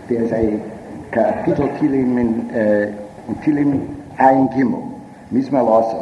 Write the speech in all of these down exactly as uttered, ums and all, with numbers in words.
there's a kapitel Tilim in, uh, in Tilim Ayin Gimel, Mizmal Asaf.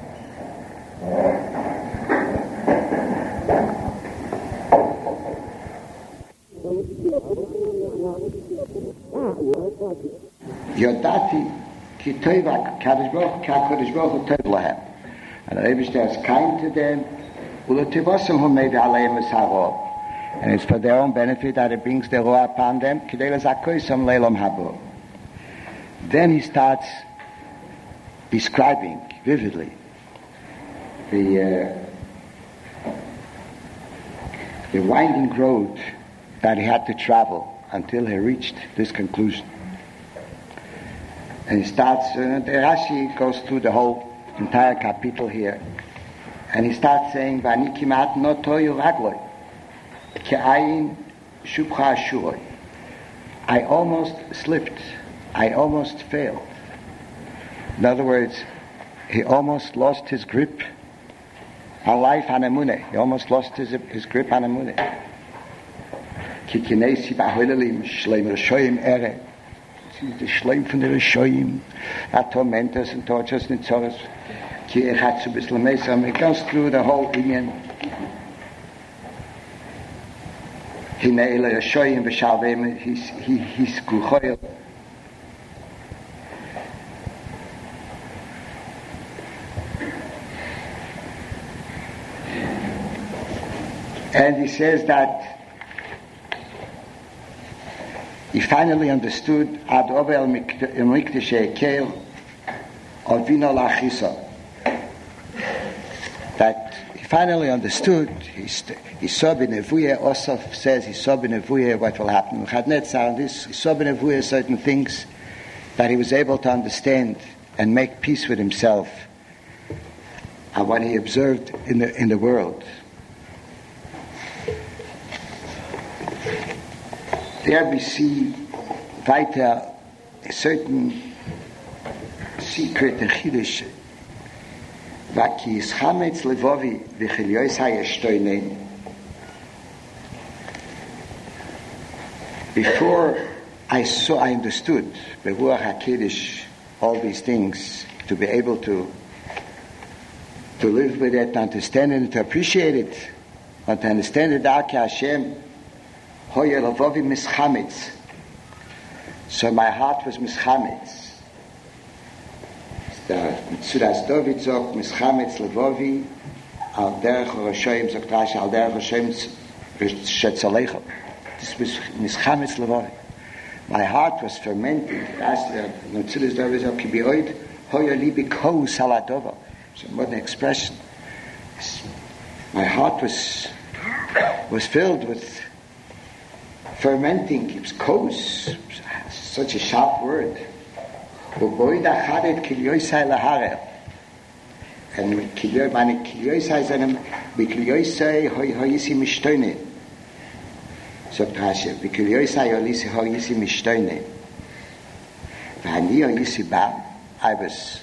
Yodati ki toiva kadosh baruch ki HaKadosh Baruch Hu tov lahem. And the Rebbe is kind to them. Uletivosem hu made aleim es haro. And it's for their own benefit that it brings the roah upon them. Kidei lezakoisam leilam habo. Then he starts describing vividly the uh, the winding road that he had to travel until he reached this conclusion. And he starts, uh, the Rashi goes through the whole entire capital here, and he starts saying, "Vani kimat no toyu ragloi, ke'ayin shubcha ashuroi." I almost slipped. I almost failed. In other words, he almost lost his grip on life on emunah. He almost lost his, his grip on emunah. Ki kinesi ba'holelim shleim rishoyim ere. The shleim from the rishoyim, that torment us and torture us in tzores. Ki echatzu b'slamesam. It goes through the whole inyan. Hinei ele rishoyim v'shalvim. He's he he's kuchoyel. And he says that he finally understood ad ovel mikdeshe kel avino lachisa. That he finally understood. He, st- he saw b'nevuye. Osaf says he saw b'nevuye what will happen. Chadnetzar, this he saw b'nevuye certain things that he was able to understand and make peace with himself and what he observed in the in the world. There we see weiter a certain secret in Chiddush. Vaki is chametz levovi v'chilyois hayeshtoinen. Before I saw, I understood beruach HaKiddush all these things, to be able to to live with it, to understand it, to appreciate it, and to understand it. Aki Hashem. So my heart was mischametz. The Mitzudas David sagt mischametz levovi al derech Roshoim sagt Rashi al derech Roshoim shetzalecha. This was mischametz levovi. My heart was fermented. The Mitzudas David sagt ki bioid hoya libi kol saladova. It's a modern expression. My heart was was filled with fermenting. It's kos, such a sharp word. And meine kilyoisai seinem bikilyoisai hoyisi mishtoine. Sagt Rashi, bikilyoisai hoyisi hoyisi mishtoine. V'ani hoyisi ba. I was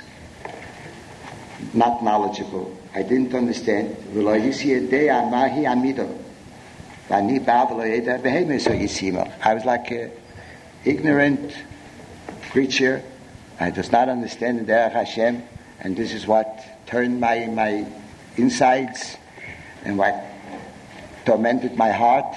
not knowledgeable. I didn't understand. V'lo yisi yedei amahi amido. I was like an ignorant creature. I does not understand the Derech Hashem, and this is what turned my my insides and what tormented my heart.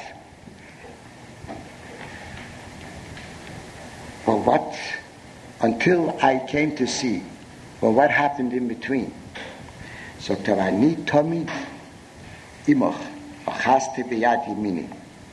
Well, what until I came to see, well, what happened in between? So Tavani Tomid Imoch. Achaste biyad yimini.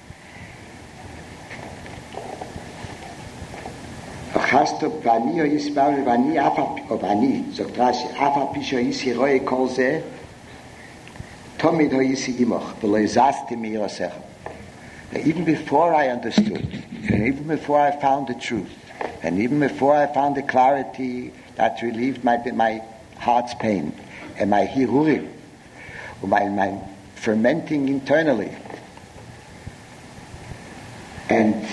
Achaste vani o yisbar vani afa o vani sagt Rashi afa pisho yisi roe kol ze tomid ho yisi imoch v'lo zasti mi yosech. Even before I understood, and even before I found the truth, and even before I found the clarity that relieved my my heart's pain and my hirurim, or my my fermenting internally, and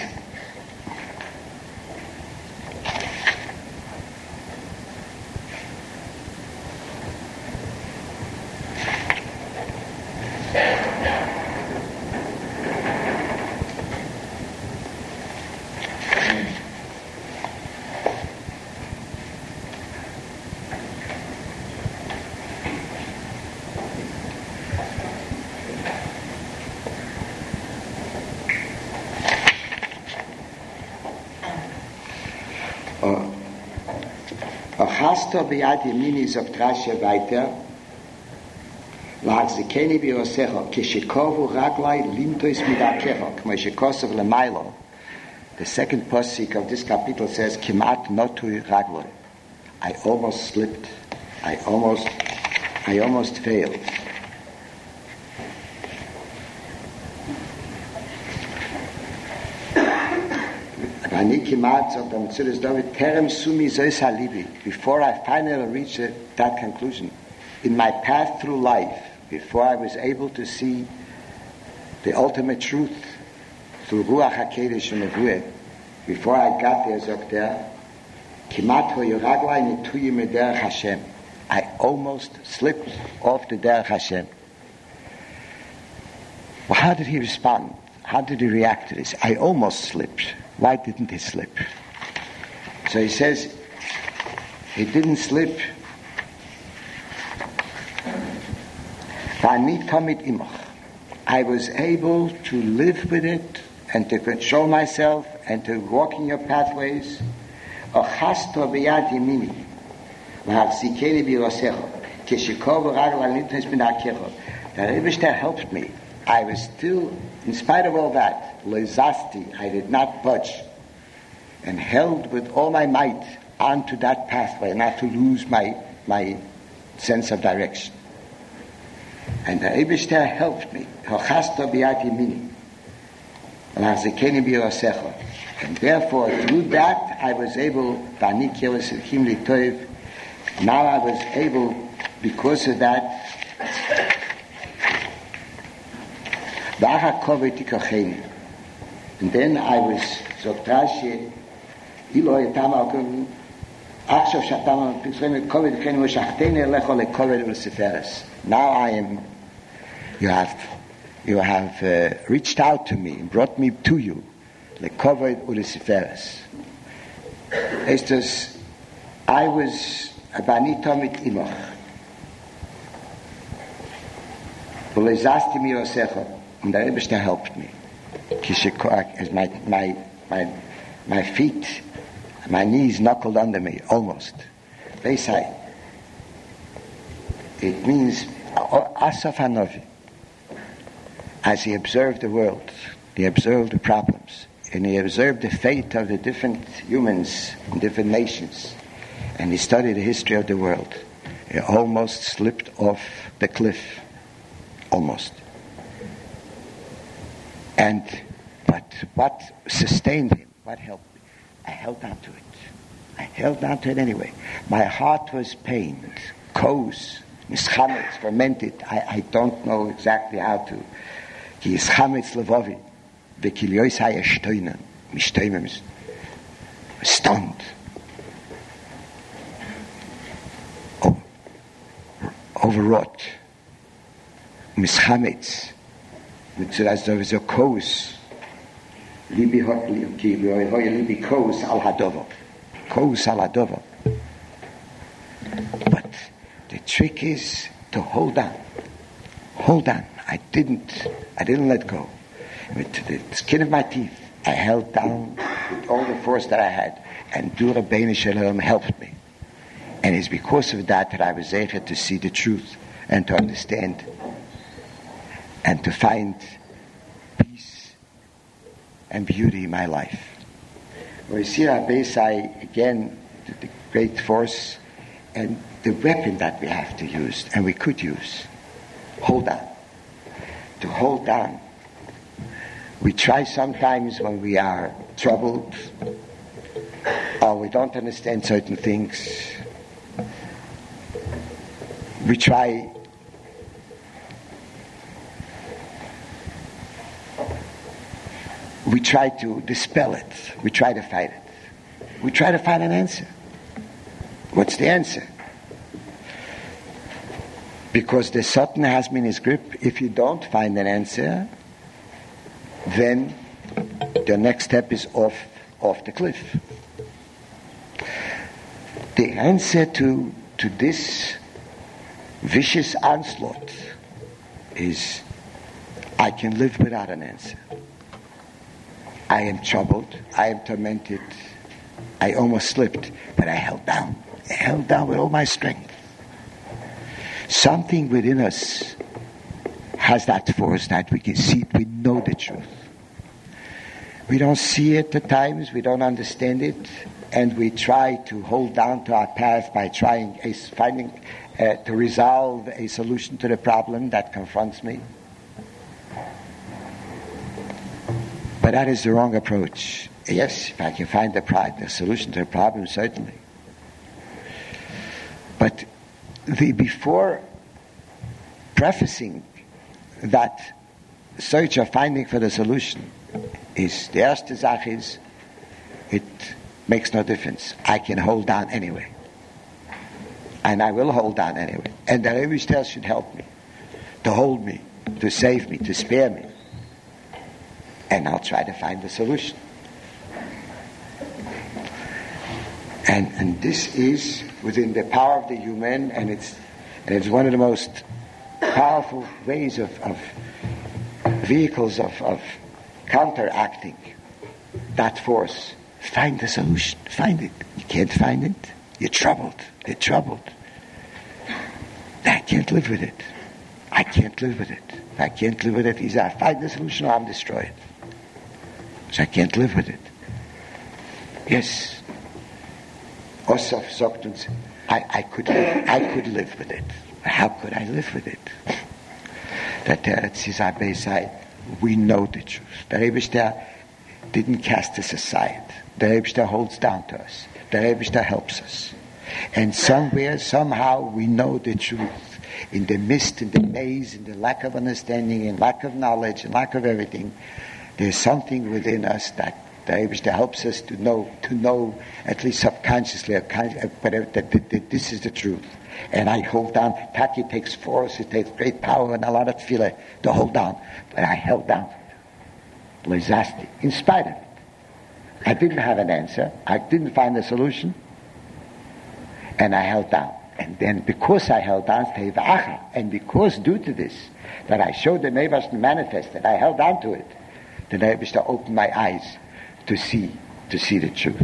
Ochasto biyad yemini sagt Rashi weiter, להחזיקני ביוסך, כשקובו רגלי לנטוס מדרכך, כמו שכוסף למיילו. The second pasuk of this capital says, כמעט נוטו רגלי. I almost slipped. I almost, I almost failed. ואני כמעט, זאת המצוות דוד, טרם סומי זויס הליבי. Before I finally reached that conclusion, in my path through life, before I was able to see the ultimate truth through Ruach HaKodesh and Nevuah, before I got there, sagt er, Kimat hoyu raglai nituyi mederech Hashem. I almost slipped off the derech Hashem. Well, how did he respond? How did he react to this? I almost slipped. Why didn't he slip? So he says, he didn't slip. I was able to live with it and to control myself and to walk in your pathways. The Rebbe helped me. I was still, in spite of all that, lezasti, I did not budge and held with all my might onto that pathway, not to lose my, my sense of direction. And the Eibishter helped me. And therefore, through that, I was able, now I was able, because of that, and then I was, Zoktrashi, Eloi Tamal, now I am, you have, you have uh, reached out to me, brought me to you, lekoved ulisiferes. Estos, I was abanito mit imoch, ulezasti mi osecho, and the Rebbe helped me. As my my my my feet, my knees knuckled under me almost. They say it means Asaf Hanovi. As he observed the world, he observed the problems, and he observed the fate of the different humans in different nations, and he studied the history of the world. He almost slipped off the cliff, almost. And but what sustained him? What helped me? I held on to it. I held on to it anyway. My heart was pained, kos, mischametz, fermented. I, I don't know exactly how to. Ki ischametz levovi, vekilyois hayashtoinen, mishtoimim, stunned, oh, overwrought, mischametz. As there was a kos, libi libi kos al hadovo, kos al hadovo. But the trick is to hold on, hold on. I didn't, I didn't let go. With the skin of my teeth, I held down with all the force that I had, and Dura Bein Shalom helped me. And it's because of that that I was able to see the truth and to understand and to find peace and beauty in my life. We see Rabbi Sai again, the, the great force and the weapon that we have to use and we could use. Hold on. To hold on. We try sometimes when we are troubled or we don't understand certain things. We try We try to dispel it. We try to fight it. We try to find an answer. What's the answer? Because the Satan has me in his grip. If you don't find an answer, then the next step is off, off the cliff. The answer to, to this vicious onslaught is, I can live without an answer. I am troubled, I am tormented, I almost slipped, but I held down. held down with all my strength. Something within us has that force that we can see it, we know the truth. We don't see it at times, we don't understand it, and we try to hold down to our path by trying, a, finding, uh, to resolve a solution to the problem that confronts me. But that is the wrong approach. Yes, if I can find the, pro- the solution to the problem, certainly. But the before prefacing that search of finding for the solution is the erste Sache is it makes no difference. I can hold on anyway. And I will hold on anyway. And the Rebbe still should help me, to hold me, to save me, to spare me. And I'll try to find the solution. And and this is within the power of the human, and it's and it's one of the most powerful ways of, of vehicles of, of counteracting that force. Find the solution. Find it. You can't find it. You're troubled. You're troubled. I can't live with it. I can't live with it. If I can't live with it, either I find the solution or I'm destroyed. So I can't live with it. Yes. Osaf sagt uns, I, I could live, I could live with it. How could I live with it? That Teretz Yisrael side, we know the truth. The Rebbe didn't cast us aside. The Rebbe holds down to us. The Rebbe helps us. And somewhere, somehow, we know the truth. In the mist, in the maze, in the lack of understanding, in lack of knowledge, in lack of everything, there's something within us that the Rebbe helps us to know, to know at least subconsciously, but that, that, that this is the truth. And I hold down. Taki takes force, it takes great power and a lot of tefillah to hold down. But I held down. Lezasti, in spite of it. I didn't have an answer. I didn't find a solution. And I held down. And then because I held down, and because due to this, that I showed the Mevash manifested, I held on to it, the Rebbe opened my eyes to see, to see the truth.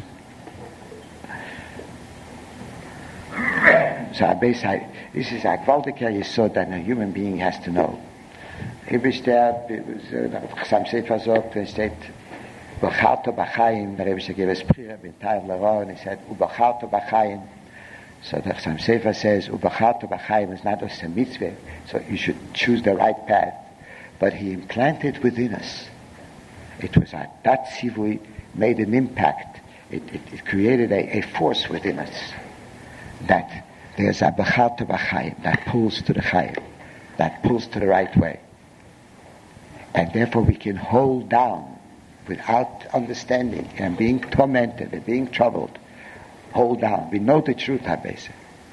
So I this is a gewaltige Yesod that a human being has to know. Rebbe Chassam Sefer sagt, when steht, B'charto b'chaim, the Rebbe gave us prayer, b'intayv l'ro, and he said, U'b'charto b'chaim. So the Chassam Sefer says, U'b'charto b'chaim is not just a mitzvah, so you should choose the right path. But he implanted within us. It was a, that tzivui made an impact. It, it, it created a, a force within us. That there's a b'charto b'chaim, that pulls to the chayim, that pulls to the right way. And therefore we can hold down without understanding and being tormented and being troubled. Hold down. We know the truth, Habese.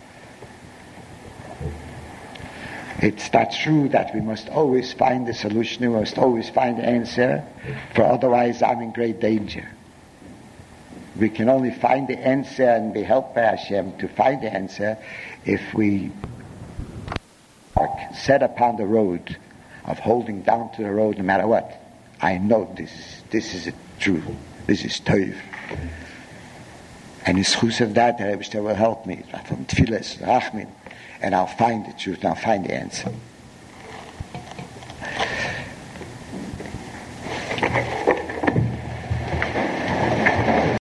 It's not true that we must always find the solution, we must always find the answer, for otherwise I'm in great danger. We can only find the answer and be helped by Hashem to find the answer if we are set upon the road of holding down to the road no matter what. I know this, this is true, this is Tov. And in schus of that, the Rebbe will help me from Tfilas, Rachmin, and I'll find the truth, I'll find the answer.